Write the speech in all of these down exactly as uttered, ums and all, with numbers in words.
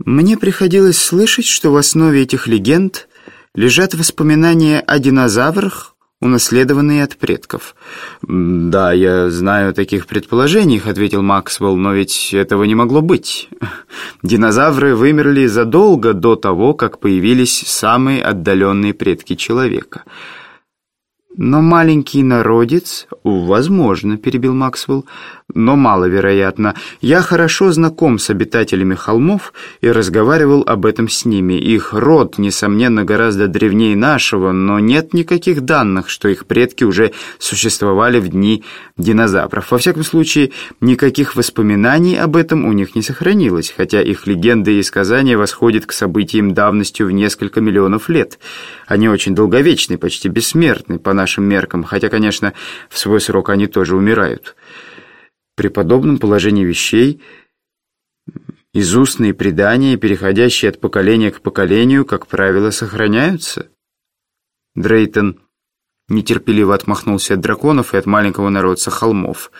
Мне приходилось слышать, что в основе этих легенд лежат воспоминания о динозаврах, унаследованные от предков. «Да, я знаю о таких предположениях», — ответил Максвелл, «но ведь этого не могло быть. Динозавры вымерли задолго до того, как появились самые отдаленные предки человека». «Но маленький народец...» «Возможно», — перебил Максвелл, «но маловероятно. Я хорошо знаком с обитателями холмов и разговаривал об этом с ними. Их род, несомненно, гораздо древнее нашего, но нет никаких данных, что их предки уже существовали в дни динозавров. Во всяком случае, никаких воспоминаний об этом у них не сохранилось, хотя их легенды и сказания восходят к событиям давностью в несколько миллионов лет. Они очень долговечны, почти бессмертны по нашим меркам, хотя, конечно, в свой срок они тоже умирают. При подобном положении вещей изустные предания, переходящие от поколения к поколению, как правило, сохраняются». Дрейтон нетерпеливо отмахнулся от драконов и от маленького народца холмов.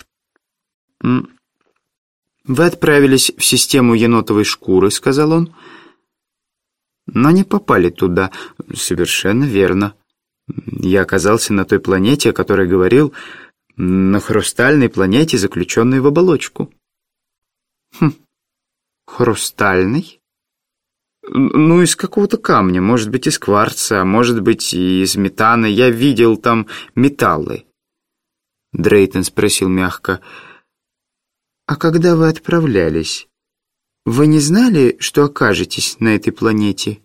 «Вы отправились в систему енотовой шкуры», — сказал он, — «но не попали туда». «Совершенно верно. Я оказался на той планете, о которой говорил, на хрустальной планете, заключенной в оболочку». «Хм, хрустальный? Ну, из какого-то камня, может быть, из кварца, а может быть, и из метана. Я видел там металлы». Дрейтон спросил мягко, «А когда вы отправлялись, вы не знали, что окажетесь на этой планете?»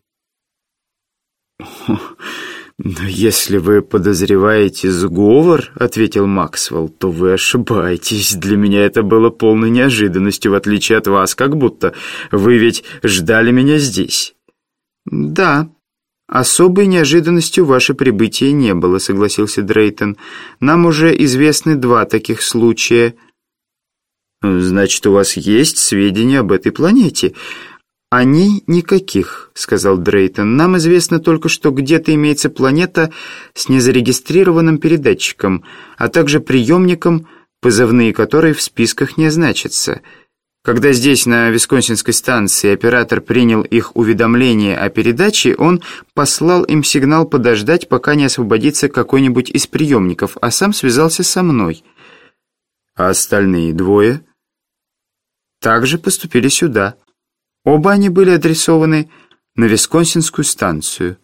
«Но если вы подозреваете сговор, — ответил Максвелл, — то вы ошибаетесь. Для меня это было полной неожиданностью, в отличие от вас, как будто вы ведь ждали меня здесь». «Да, особой неожиданностью ваше прибытие не было», — согласился Дрейтон. «Нам уже известны два таких случая». «Значит, у вас есть сведения об этой планете?» «Они никаких», — сказал Дрейтон. «Нам известно только, что где-то имеется планета с незарегистрированным передатчиком, а также приемником, позывные которой в списках не значатся. Когда здесь, на Висконсинской станции, оператор принял их уведомление о передаче, он послал им сигнал подождать, пока не освободится какой-нибудь из приемников, а сам связался со мной». «А остальные двое?» «Также поступили сюда. Оба они были адресованы на Висконсинскую станцию».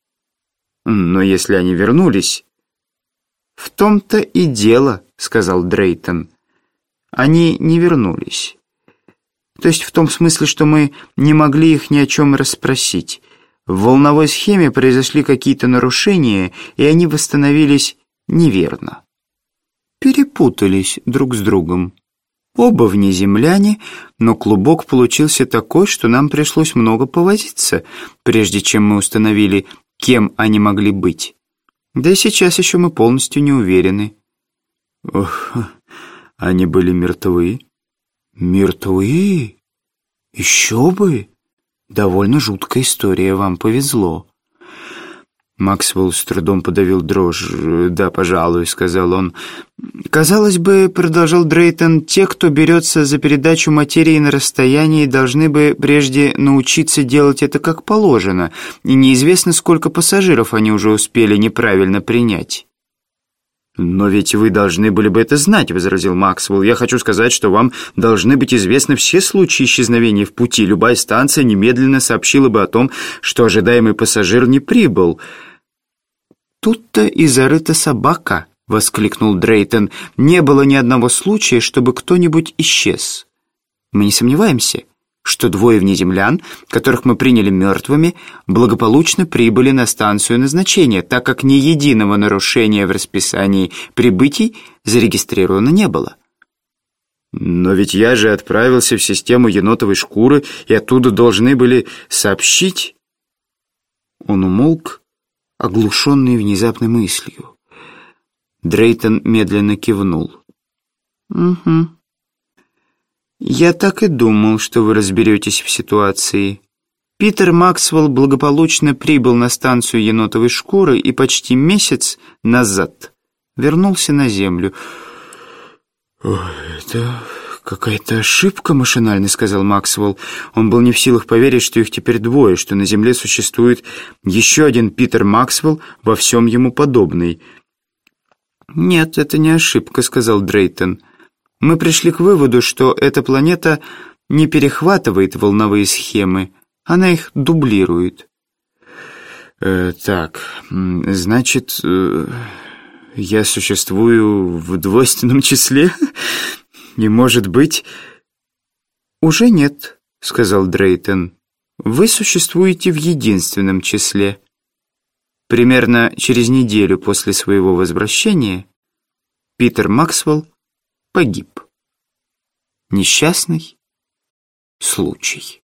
«Но если они вернулись...» «В том-то и дело», — сказал Дрейтон. «Они не вернулись. То есть в том смысле, что мы не могли их ни о чем расспросить. В волновой схеме произошли какие-то нарушения, и они восстановились неверно. Перепутались друг с другом. Оба внеземляне, но клубок получился такой, что нам пришлось много повозиться, прежде чем мы установили, кем они могли быть. Да и сейчас еще мы полностью не уверены». «Ох, они были мертвы?» «Мертвы? Еще бы! Довольно жуткая история, вам повезло». Максвелл с трудом подавил дрожь. «Да, пожалуй», — сказал он. «Казалось бы, — продолжал Дрейтон, — те, кто берется за передачу материи на расстоянии, должны бы прежде научиться делать это как положено, и неизвестно, сколько пассажиров они уже успели неправильно принять». «Но ведь вы должны были бы это знать», — возразил Максвелл. «Я хочу сказать, что вам должны быть известны все случаи исчезновения в пути. Любая станция немедленно сообщила бы о том, что ожидаемый пассажир не прибыл». «Тут-то и зарыта собака», — воскликнул Дрейтон. «Не было ни одного случая, чтобы кто-нибудь исчез. Мы не сомневаемся, что двое внеземлян, которых мы приняли мертвыми, благополучно прибыли на станцию назначения, так как ни единого нарушения в расписании прибытий зарегистрировано не было». «Но ведь я же отправился в систему енотовой шкуры, и оттуда должны были сообщить...» Он умолк, оглушенный внезапной мыслью. Дрейтон медленно кивнул. «Угу. Я так и думал, что вы разберетесь в ситуации. Питер Максвелл благополучно прибыл на станцию енотовой шкуры и почти месяц назад вернулся на Землю». «Ой, это «Какая-то ошибка», — машинально сказал Максвелл. Он был не в силах поверить, что их теперь двое, что на Земле существует еще один Питер Максвелл, во всем ему подобный. «Нет, это не ошибка», — сказал Дрейтон. «Мы пришли к выводу, что эта планета не перехватывает волновые схемы, она их дублирует». Э, «Так, значит, э, я существую в двойственном числе?» «Не может быть...» «Уже нет», — сказал Дрейтон. «Вы существуете в единственном числе. Примерно через неделю после своего возвращения Питер Максвелл погиб. Несчастный случай».